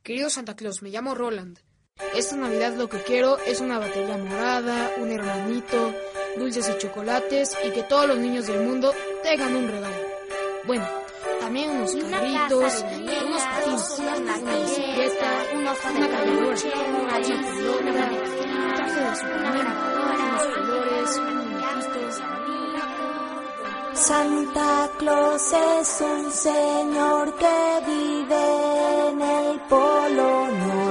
Querido Santa Claus, me llamo Roland. Esta Navidad lo que quiero es una batería morada, un hermanito, dulces y chocolates y que todos los niños del mundo tengan un regalo. Bueno, también unos carritos, unos patines, una bicicleta, una cargadora, una pelota, un traje de Superman, unos colores, un muñequito. Santa Claus es un señor que vive en el Polo Norte.